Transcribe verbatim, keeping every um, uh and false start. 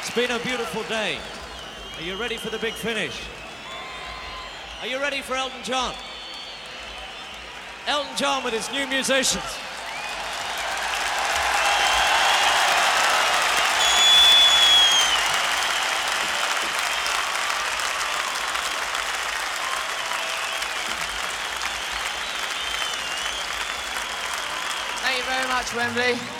It's been a beautiful day. Are you ready for the big finish? Are you ready for Elton John? Elton John with his new musicians. Thank you very much, Wembley.